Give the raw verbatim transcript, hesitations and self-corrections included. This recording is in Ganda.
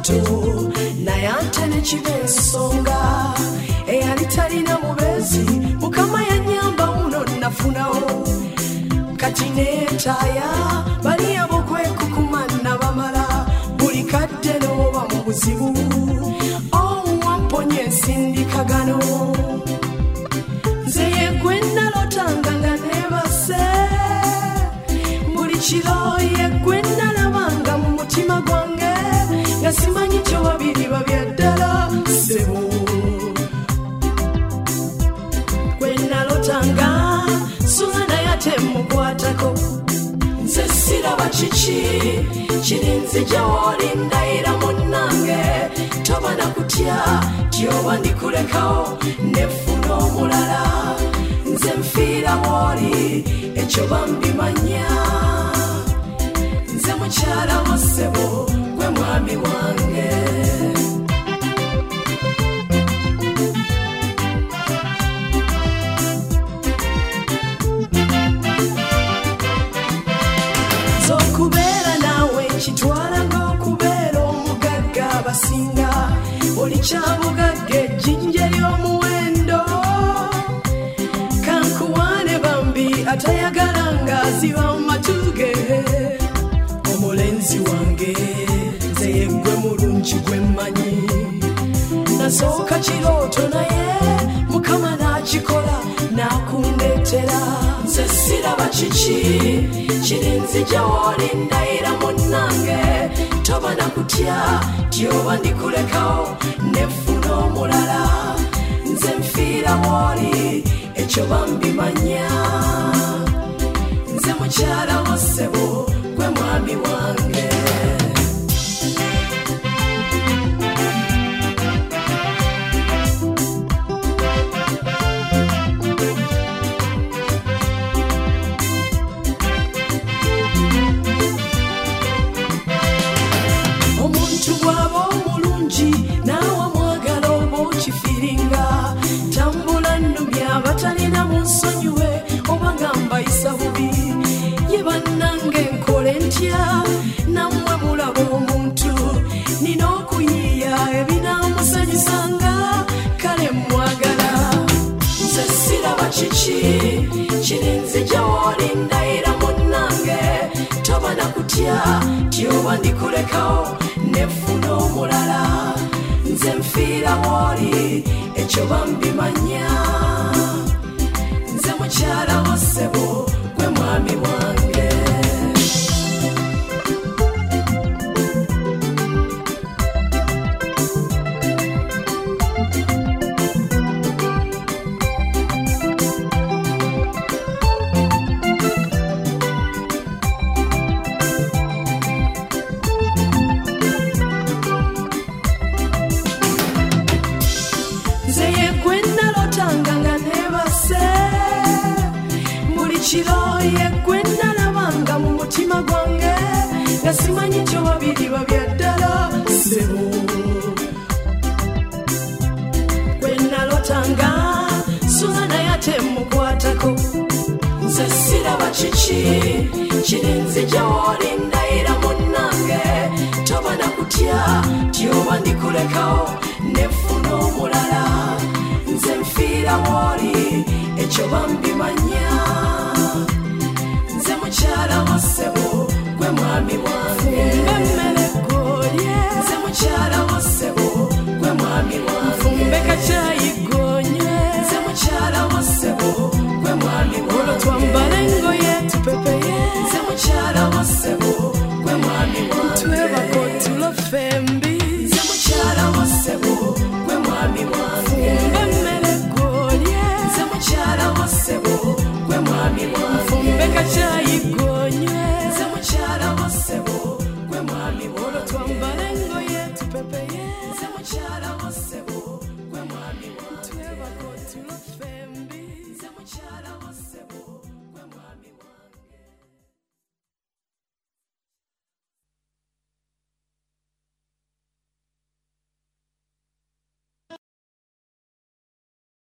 abantu naye ate ne kiba ensonga eyali talina mubezi mukama yanyamba muno nafunawo kati neetaaya bali abokwekukuma nabamala buli kadde n'oba mu buzibu owamponya ensindikagano nze yegwe nalotanga nga neebase buli kiro yegwe nalabanga mu mutima gwange nga simanyi kyo babiri babyaddala sebo gwe nalotanga sula yate mukwatako nze siraba kiki kiri nzija woli ndayira munnange toba na kutya tyoba ndikulekawo nefuna omulala nze nfiira woli ekyo bambimanya nze mukyala wo ssebo gwe mwami wange zokubeera naawe kitwala ng'okubeera omugagga abasinga oli kyabugagga ejjinja ly'omuwendo kankuwaane bambi atayagala ng'aziba mu matuge omulenzi wange nze yeggwe mulungi gwe mmanyi nasooka kirooto naye mukama n'akikola n'akundeetera nze siraba kiki kiri nzija woli ndayira munnange toba na kutya tyoba ndikulekawo nefuna omulala nze nfiira woli ekyo bambimanya nze mukyala wo ssebo gwe mwami wange omuntu bw'aba omulungi naawe mwagala oba okifiringa tambula nnumya abatalina mu nsonyiwe oba nga mbayisa bubi ye bannange nkole ntya nammwe mulaba omuntu nina okuyiiya ebinaamusanyusanga kale mwagala nze siraba kiki kiri nzija woli ndayira munnange toba na kutya tyoba ndikulekawo nefuna omulala nze nfiira woli ekyo bambimanya nze mukyala wo ssebo gwe mwami wange nze yegwe nalotanga nga neebase buli kiro yegwe nalabanga mu mutima gwange nga simanyi kyo babiri babyaddala sebo gwe nalotanga sula naye ate mukwatako nze siraba kiki kiri nzija woli ndayira munnange toba na kutya tyoba ndikulekawo nefuna omulala nze nfiira woli ekyo bambimanya nze mukyala wo ssebo gwe mwami wange emmere golye nze mukyala wo ssebo gwe mwami wange fumbe kacyayi